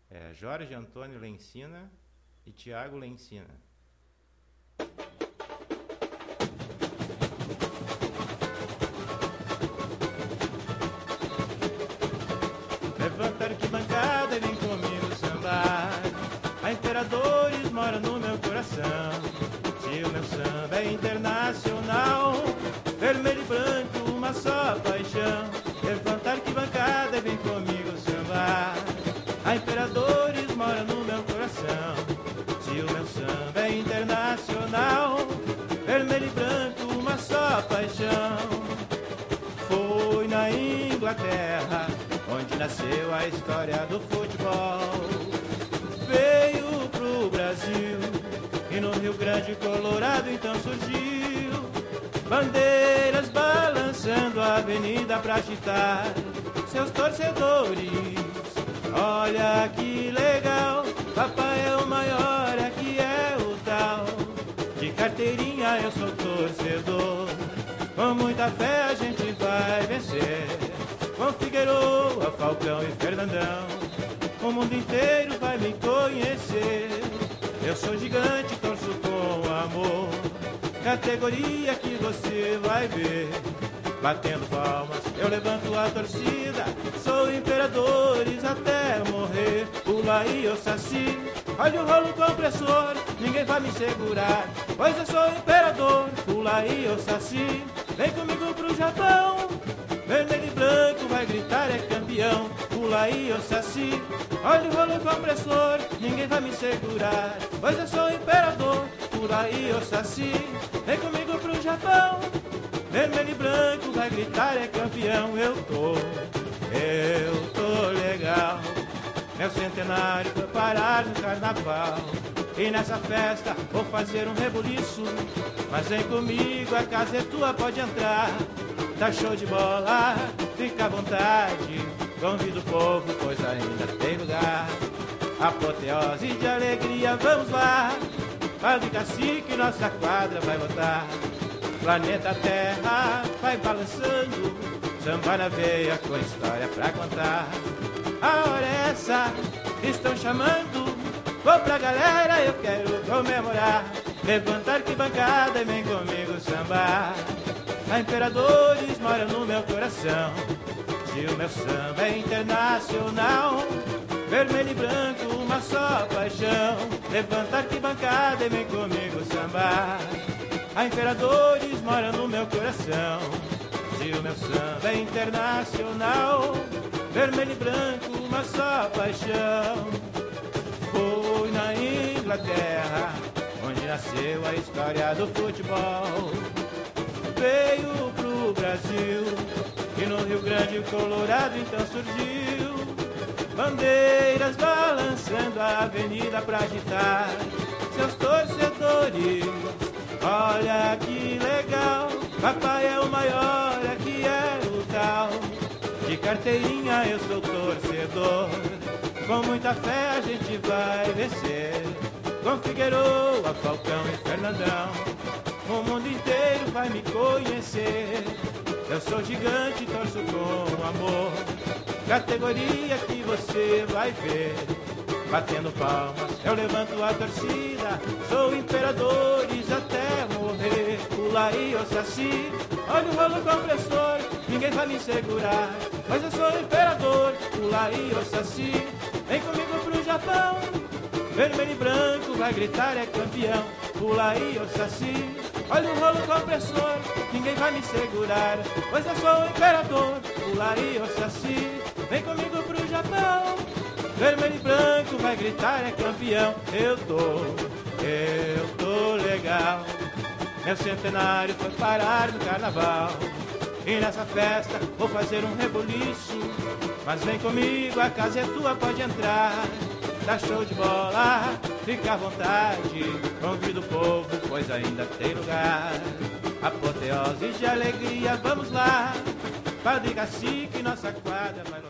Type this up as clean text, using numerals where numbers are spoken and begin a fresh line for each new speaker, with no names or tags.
Jorge Antônio Lencina e Tiago Lencina. Levanta a arquibancada e vem comigo sambar. A Imperadores mora no meu coração. Se o meu samba é internacional, vermelho e branco, uma só paixão. Levanta a arquibancada e vem comigo sambar. A Imperadores mora no meu coração. Se o meu samba é internacional, vermelho e branco, uma só paixão. Foi na Inglaterra onde nasceu a história do futebol. Veio pro Brasil e no Rio Grande, Colorado, então surgiu bandeiras balançando a avenida pra agitar seus torcedores. Olha que legal, papai é o maior, aqui é o tal. De carteirinha eu sou torcedor, com muita fé a gente vai vencer. Com Figueiredo, Falcão e Fernandão, o mundo inteiro vai me conhecer. Eu sou gigante, torço com amor, categoria que você vai ver. Batendo palmas, eu levanto a torcida, sou Imperadores até morrer. Pula aí, ô Saci, olha o rolo compressor, ninguém vai me segurar, pois eu sou Imperador. Pula aí, ô Saci, vem comigo pro Japão, vermelho e branco vai gritar é campeão. Pula aí, ô Saci, olha o rolo compressor, ninguém vai me segurar, pois eu sou Imperador. Pula aí, ô Saci, vem comigo pro Japão, vermelho e branco vai gritar é campeão. Eu tô legal. Meu centenário foi parar no carnaval, e nessa festa vou fazer um rebuliço. Mas vem comigo, a casa é tua, pode entrar. Tá show de bola, fica à vontade. Convido o povo, pois ainda tem lugar. Apoteose de alegria, vamos lá. Padre Cacique, nossa quadra vai lotar. Planeta Terra vai balançando, samba na veia com história pra contar. A hora é essa, estão chamando, vou pra galera, eu quero comemorar. Levanta a arquibancada e vem comigo sambar. A Imperadores mora no meu coração. Se o meu samba é internacional, vermelho e branco, uma só paixão. Levanta a arquibancada e vem comigo sambar. A Imperadores mora no meu coração. Se o meu samba é internacional, vermelho e branco, uma só paixão. Foi na Inglaterra onde nasceu a história do futebol. Veio pro Brasil e no Rio Grande, Colorado, então surgiu bandeiras balançando a avenida pra agitar seus torcedores. Olha que legal, papai é o maior, aqui é o tal. De carteirinha eu sou torcedor, com muita fé a gente vai vencer. Com Figueiredo, Falcão e Fernandão, o mundo inteiro vai me conhecer. Eu sou gigante, torço com amor, categoria que você vai ver. Batendo palmas, eu levanto a torcida, sou Imperadores até morrer. Pula aí, ô Saci, olha o rolo compressor, ninguém vai me segurar, pois eu sou Imperador. Pula aí, ô Saci, vem comigo pro Japão, vermelho e branco vai gritar é campeão. Pula aí, ô Saci, olha o rolo compressor, ninguém vai me segurar, pois eu sou Imperador. Pula aí, ô Saci, vem comigo pro Japão, vermelho e branco vai gritar é campeão. Eu tô legal. Meu centenário foi parar no carnaval, e nessa festa vou fazer um rebuliço. Mas vem comigo, a casa é tua, pode entrar. Tá show de bola, fica à vontade. Convido o povo, pois ainda tem lugar. Apoteose de alegria, vamos lá. Padre Cacique, nossa quadra vai lotar.